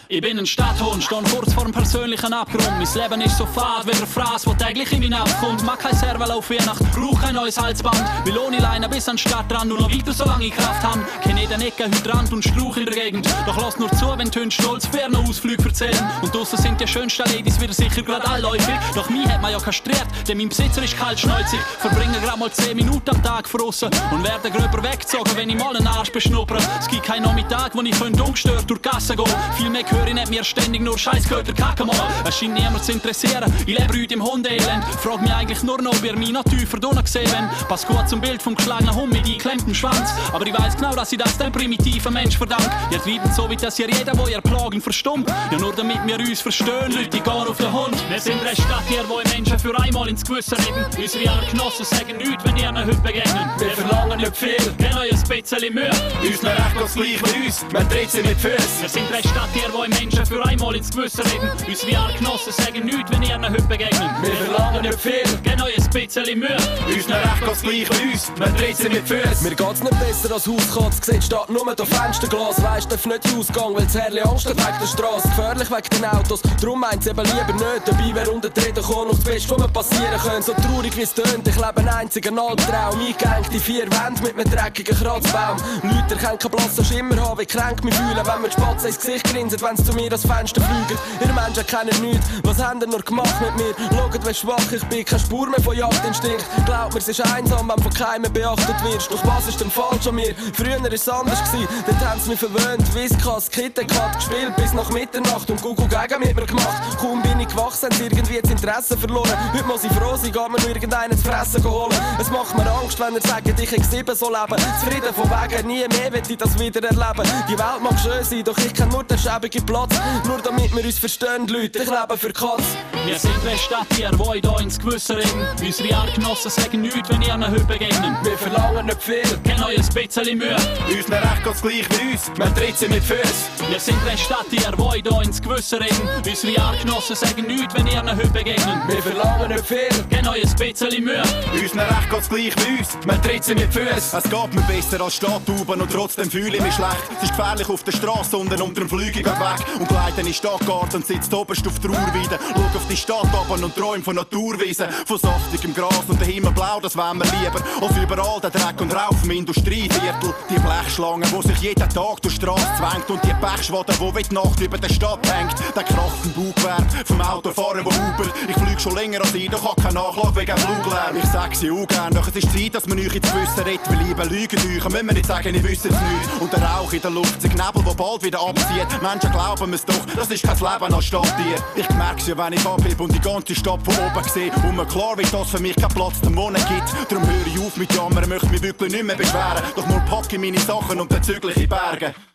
Ich bin ein Stadthund, stehe kurz vor dem persönlichen Abgrund. Mein Leben ist so fad wie eine Phrase, die täglich in mich aufkommt. Mag kein Serval auf Weihnacht, brauch kein neues Halsband. Will ohne Leine bis an den Stadtrand und noch weiter, solange ich Kraft habe. Kenn jeden Ecke, Hydrant und Strauch in der Gegend. Doch lass nur zu, wenn die Hunde stolz Fernenausflüge erzählen. Und draussen sind die schönsten Ladies wieder sicher gerade allläufig. Doch mich hat man ja kastriert, denn mein Besitzer ist kaltschnäuzig. Verbringe gerade mal 10 Minuten am Tag draussen und werde gröber weggezogen, wenn ich mal einen Arsch beschnuppere. Es gibt keinen Nachmittag, wo ich ungestört durch die Gasse gehen. Viel mehr höre ich nicht mehr ständig nur Scheissgötter kacken mal. Es scheint niemand zu interessieren, ich lebe heute im Hundeelend. Frag mich eigentlich nur noch, ob ihr mich noch tiefer drinnen gesehen habt. Passt gut zum Bild vom geschlagenen Hund mit eingeklemmtem Schwanz. Aber ich weiss genau, dass ich das dem primitiven Mensch verdank. Ihr treibt so, wie das ihr jeder, wo ihr plagen, verstummt. Ja, nur damit wir uns verstehen, Leute, die gehen auf den Hund. Wir sind eine Stadt hier, wo Menschen für einmal ins Gewissen reden. Unsere Genossen sagen nichts, wenn ihr ihnen heute begegnen. Wir verlangen nicht viel, geben euch ein bisschen Mühe. Uns noch recht geht's gleich wie uns, man dreht sie mit Füßen. Wir sind eine Stadt hier, wo Menschen für einmal ins Gewissen reden. Unsere Genossen sagen nichts, wenn ihr ihnen heute begegnen. Wir verlangen nicht viel, geben euch ein bisschen Mühe. Uns noch recht geht's gleich wie uns, man dreht sie mit Füßen. Mir geht's nicht besser als Hauskatz, sieht statt nur durch Fensterglas. Weisst, darf nicht in Ausgang, weil das Herrli Angst hat wegen der Straße. Gefährlich wegen den Autos, darum meint's eben lieber nicht. Dabei wer unter Treten kann, noch das Beste, was mir passieren könnte. So traurig wie's tönt, ich lebe einen einzigen Albtraum. Eingehängt in 4 Wände mit einem dreckigen Kratzbaum. Leute erkennen keinen blassen Schimmer haben, wie kränkt mich fühlen, wenn mir die Spatzen ins Gesicht grinsen, wenn sie zu mir ans Fenster fliegen. Ihr Menschen kennen nichts, was habt ihr nur gemacht mit mir? Schaut, wie schwach ich bin, keine Spur mehr von Jagdinstinkt. Glaubt mir, es ist einsam, wenn von keinem beachtet wirst. Doch was ist denn falsch an mir? Früher war es anders gewesen, dort haben sie mich verwöhnt. Whiskas, KitKat gespielt bis nach Mitternacht und Google gegen mit mir gemacht. Kaum bin ich gewachsen, haben sie irgendwie das Interesse verloren. Heute muss ich froh sein, geht mir nur irgendeinen zu fressen holen. Es macht mir Angst, wenn ihr sagt, ich hätte 7 so leben. Zufrieden von wegen, nie mehr will ich das wieder erleben. Die Welt mag schön sein, doch ich kenn nur den schäbigen Platz. Nur damit wir uns verstehen, Leute, ich lebe für Katz. Wir sind eine Stadt hier, wo ich hier ins Gewissen reden. Unsere Genossen sagen nichts, wenn ihr ihnen heute begegnen. Wir verlangen nicht viel, geben euch ein bisschen Mühe. Uns noch recht geht's gleich wie uns, man dreht sie mit Füßen. Wir sind eine Stadt hier, wo ich hier ins Gewissen reden. Unsere Genossen sagen nichts, wenn ihr ihnen heute begegnen. Wir verlangen nicht viel, geben euch ein bisschen Mühe. Uns noch recht geht's gleich wie uns, man dreht sie mit Füßen. Es geht mir besser als Stadtauben und trotzdem fühle ich mich schlecht. Es ist gefährlich auf der Straße und unter dem Flüge geht weg. Und gleite in den Stadtgarten und sitzt oberst auf der Urweide. Schau auf die Stadt runter und träum von Naturwiesen. Von saftigem Gras und der Himmel blau, das wollen wir lieber. Als überall der Dreck und Rauch im Industrieviertel. Die Blechschlangen, die sich jeden Tag durch die Straße zwängt. Und die Pechschwaden, die wie die Nacht über der Stadt hängt. Der Kraft vom Bugwerk, vom Autofahrer, der hubert. Ich flieg schon länger als ich, doch hab keinen Nachschlag wegen Fluglärm. Ich sag's ja auch gern, doch es ist Zeit, dass man euch ins Gewissen redet. Wir lieben Lügen euch, müssen wir nicht sagen, ich wüsste es nicht. Und der Rauch in der Luft, sich Nebel, der bald wieder abzieht. Menschen glauben mir's doch, das ist kein Leben als Stadttier. Ich merk's ja, wenn ich abhebe und die ganze Stadt von oben sehe. Und mir klar wird, dass für mich keinen Platz zum Wohnen gibt. Darum höre ich auf mit Jammern, möchte mich wirklich nicht mehr beschweren. Doch mal packe ich meine Sachen und dann zügle ich in Berge.